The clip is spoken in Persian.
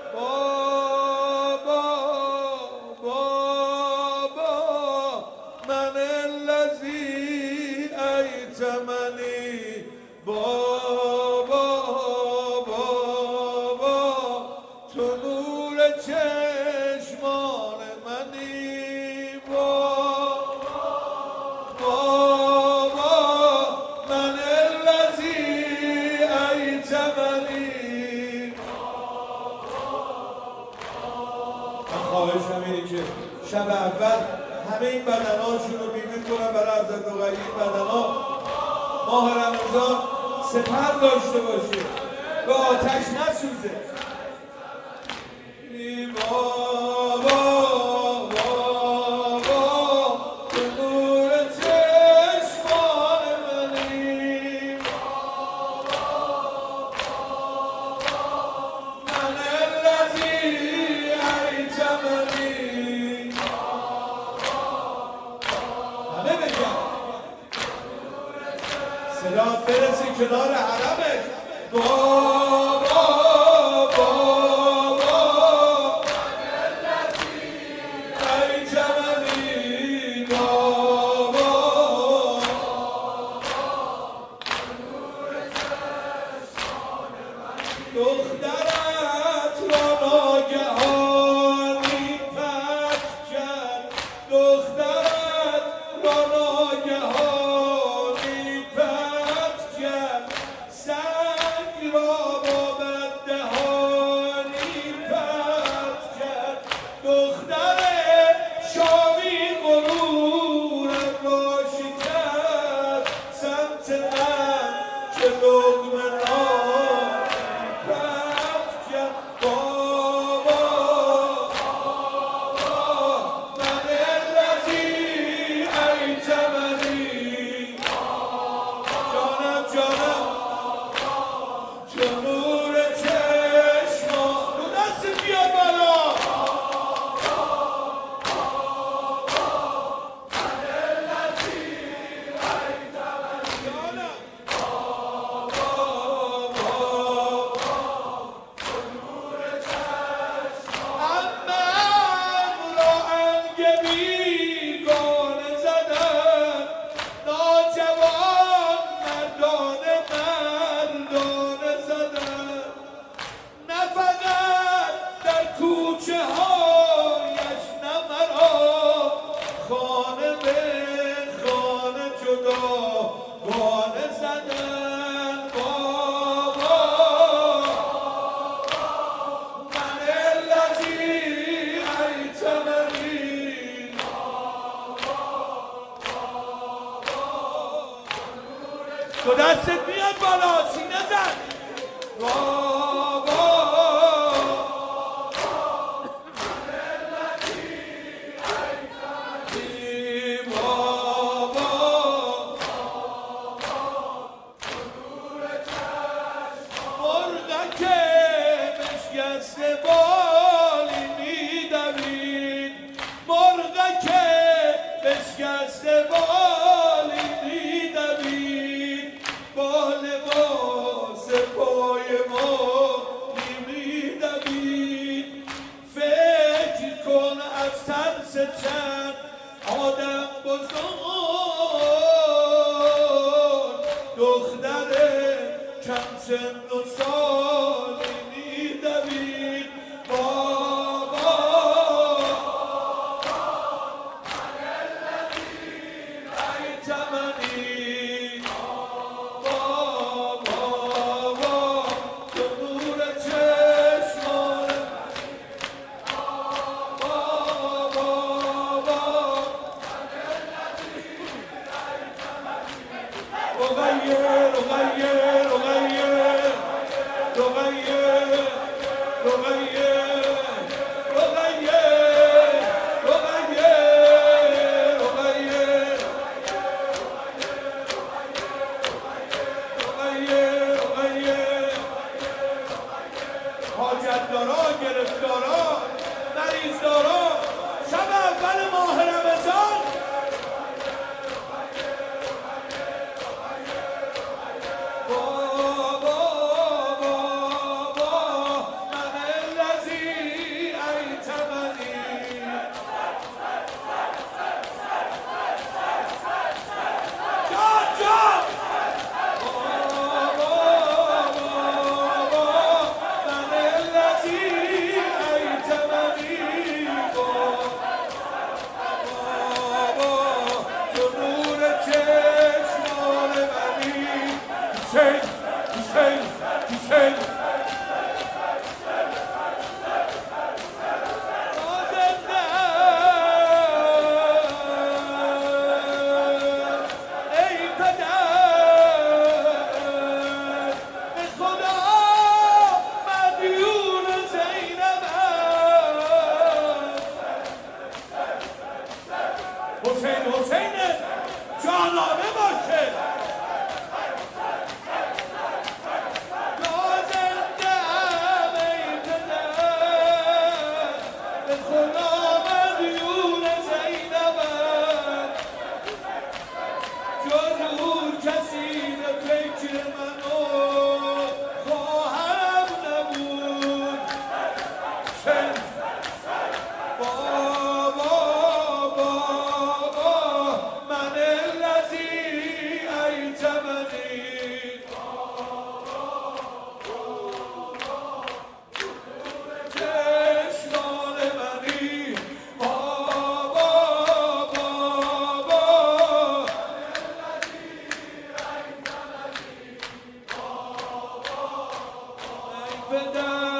بابا بابا من الذی ایتمنی بابا بابا تو نور چشمان منی بابا بابا من الذی ایتمنی. خواهشم اینه که شب اول همه این بدنهاشون رو بیمه کنن برای حضرت رقیه. این بدنها ماه رمضان سپر داشته باشه، به آتش نسوزه. بابا بابا تو نور چشمان منی من الذی ایتمنی. همه بگم صدا برسی کنار حرمش. بابا بابا ایتمنی بابا دخترت را ناگهانی پس کرد. دخترت را ناگهانی پس کرد. سنگ را با بددهانی پس کرد. دختر شامی غرورم را شکست. سمت من که لقمه نانی پس کرد. بابا من الذی ایتمنی. جانم جانم تو نور چشمان. دو دست بیاد بالا. جانم امم را انگ بیگانه زدن. ناجوان مردانه مردانه زدن. نه فقط در کوچه هایش نه مرا خانه به خانه جدا گانه زدن. بابا من الذی ایتمنی. تو دستت میاد بالا، سینه زن. بابا بابا مرغک بشکسته بالی میدوید. مرغک بشکسته بالی میدوید. با لباس پای ما میدوید. فکر کن از ترس چند آدم بزرگ دختر کم سن و سالی میدوید. بابا ایتمنی. بابا تو نور چشمان. بابا رقیه رقیه رقیه رقیه رقیه رقیه رقیه رقیه رقیه حاجتدارا، گرفتارا، مریضدارا شب اول ماه رمضان بابا بابا من الذی در